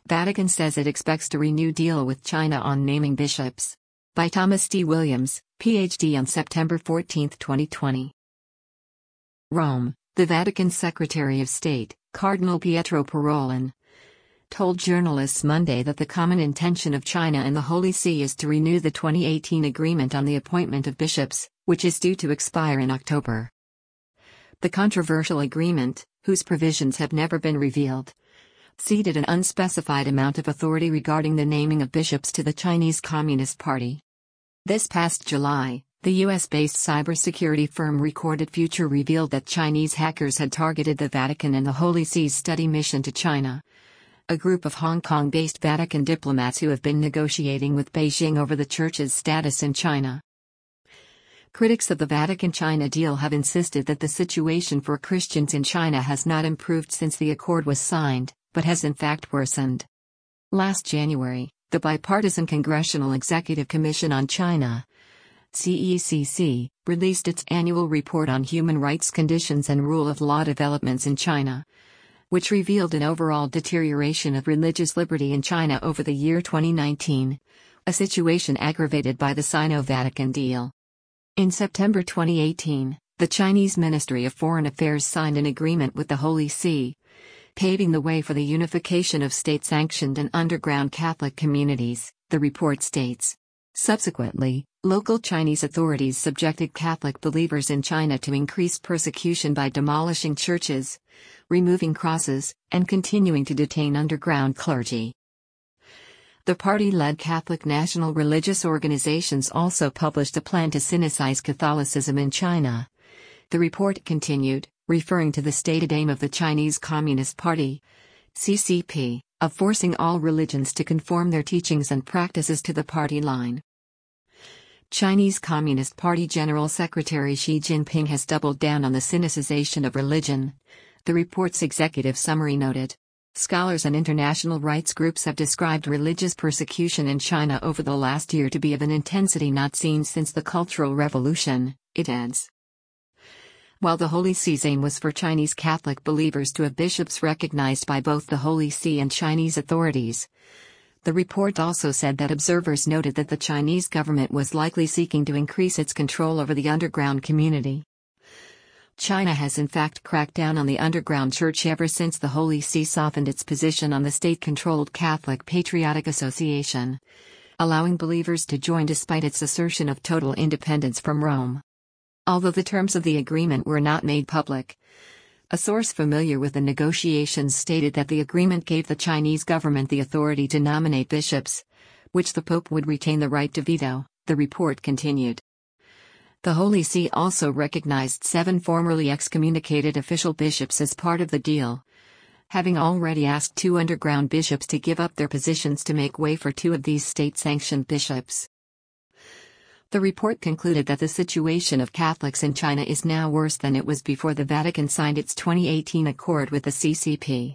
Vatican says it expects to renew deal with China on naming bishops. By Thomas D. Williams, Ph.D. on September 14, 2020. Rome, the Vatican's Secretary of State, Cardinal Pietro Parolin, told journalists Monday that the common intention of China and the Holy See is to renew the 2018 agreement on the appointment of bishops, which is due to expire in October. The controversial agreement, whose provisions have never been revealed, ceded an unspecified amount of authority regarding the naming of bishops to the Chinese Communist Party. This past July, the US-based cybersecurity firm Recorded Future revealed that Chinese hackers had targeted the Vatican and the Holy See's study mission to China. A group of Hong Kong-based Vatican diplomats who have been negotiating with Beijing over the Church's status in China. Critics of the Vatican-China deal have insisted that the situation for Christians in China has not improved since the accord was signed, but has in fact worsened. Last January, the Bipartisan Congressional Executive Commission on China, CECC, released its annual report on human rights conditions and rule of law developments in China, which revealed an overall deterioration of religious liberty in China over the year 2019, a situation aggravated by the Sino-Vatican deal. In September 2018, the Chinese Ministry of Foreign Affairs signed an agreement with the Holy See, paving the way for the unification of state-sanctioned and underground Catholic communities, the report states. Subsequently, local Chinese authorities subjected Catholic believers in China to increased persecution by demolishing churches, removing crosses, and continuing to detain underground clergy. The party-led Catholic national religious organizations also published a plan to sinicize Catholicism in China. The report continued, referring to the stated aim of the Chinese Communist Party, CCP, of forcing all religions to conform their teachings and practices to the party line. Chinese Communist Party General Secretary Xi Jinping has doubled down on the sinicization of religion, the report's executive summary noted. Scholars and international rights groups have described religious persecution in China over the last year to be of an intensity not seen since the Cultural Revolution, it adds. While the Holy See's aim was for Chinese Catholic believers to have bishops recognized by both the Holy See and Chinese authorities, the report also said that observers noted that the Chinese government was likely seeking to increase its control over the underground community. China has in fact cracked down on the underground church ever since the Holy See softened its position on the state-controlled Catholic Patriotic Association, allowing believers to join despite its assertion of total independence from Rome. Although the terms of the agreement were not made public, a source familiar with the negotiations stated that the agreement gave the Chinese government the authority to nominate bishops, which the Pope would retain the right to veto, the report continued. The Holy See also recognized 7 formerly excommunicated official bishops as part of the deal, having already asked 2 underground bishops to give up their positions to make way for 2 of these state-sanctioned bishops. The report concluded that the situation of Catholics in China is now worse than it was before the Vatican signed its 2018 accord with the CCP.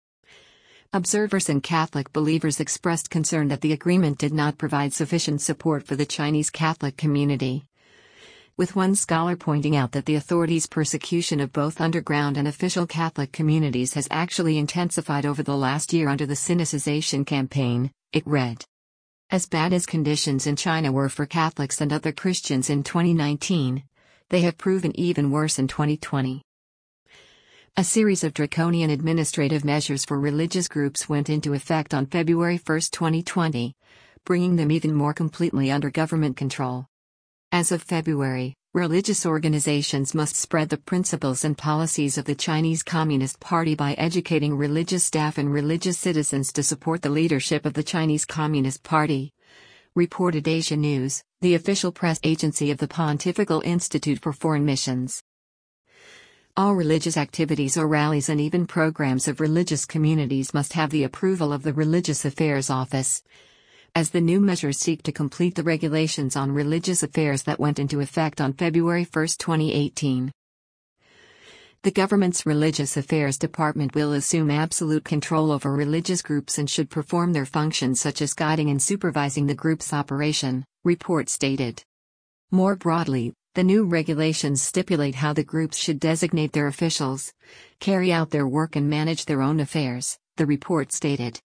Observers and Catholic believers expressed concern that the agreement did not provide sufficient support for the Chinese Catholic community, with one scholar pointing out that the authorities' persecution of both underground and official Catholic communities has actually intensified over the last year under the sinicization campaign, it read. As bad as conditions in China were for Catholics and other Christians in 2019, they have proven even worse in 2020. A series of draconian administrative measures for religious groups went into effect on February 1, 2020, bringing them even more completely under government control. As of February, religious organizations must spread the principles and policies of the Chinese Communist Party by educating religious staff and religious citizens to support the leadership of the Chinese Communist Party, reported Asia News, the official press agency of the Pontifical Institute for Foreign Missions. All religious activities or rallies and even programs of religious communities must have the approval of the Religious Affairs Office, as the new measures seek to complete the regulations on religious affairs that went into effect on February 1, 2018. The government's Religious Affairs Department will assume absolute control over religious groups and should perform their functions such as guiding and supervising the group's operation, report stated. More broadly, the new regulations stipulate how the groups should designate their officials, carry out their work and manage their own affairs, the report stated.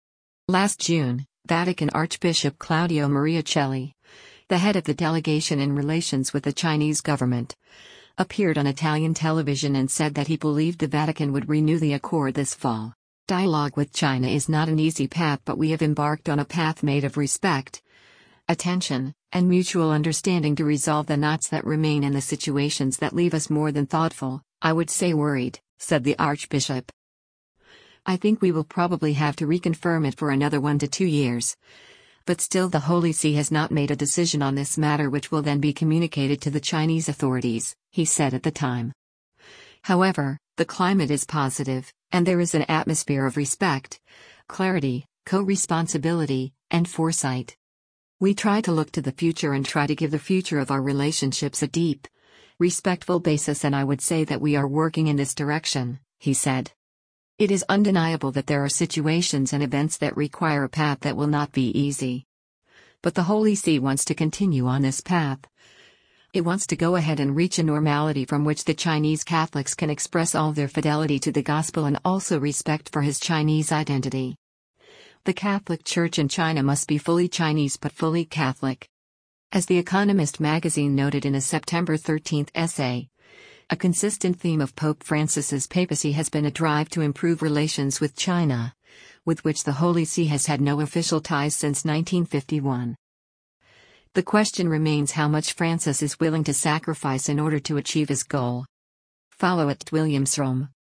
Last June, Vatican Archbishop Claudio Maria Celli, the head of the delegation in relations with the Chinese government, appeared on Italian television and said that he believed the Vatican would renew the accord this fall. Dialogue with China is not an easy path, but we have embarked on a path made of respect, attention, and mutual understanding to resolve the knots that remain and the situations that leave us more than thoughtful, I would say worried, said the Archbishop. I think we will probably have to reconfirm it for another 1 to 2 years. But still, the Holy See has not made a decision on this matter, which will then be communicated to the Chinese authorities, he said at the time. However, the climate is positive, and there is an atmosphere of respect, clarity, co-responsibility, and foresight. We try to look to the future and try to give the future of our relationships a deep, respectful basis, and I would say that we are working in this direction, he said. It is undeniable that there are situations and events that require a path that will not be easy. But the Holy See wants to continue on this path. It wants to go ahead and reach a normality from which the Chinese Catholics can express all their fidelity to the gospel and also respect for his Chinese identity. The Catholic Church in China must be fully Chinese but fully Catholic. As The Economist magazine noted in a September 13 essay, a consistent theme of Pope Francis's papacy has been a drive to improve relations with China, with which the Holy See has had no official ties since 1951. The question remains how much Francis is willing to sacrifice in order to achieve his goal. Follow @WilliamsRome.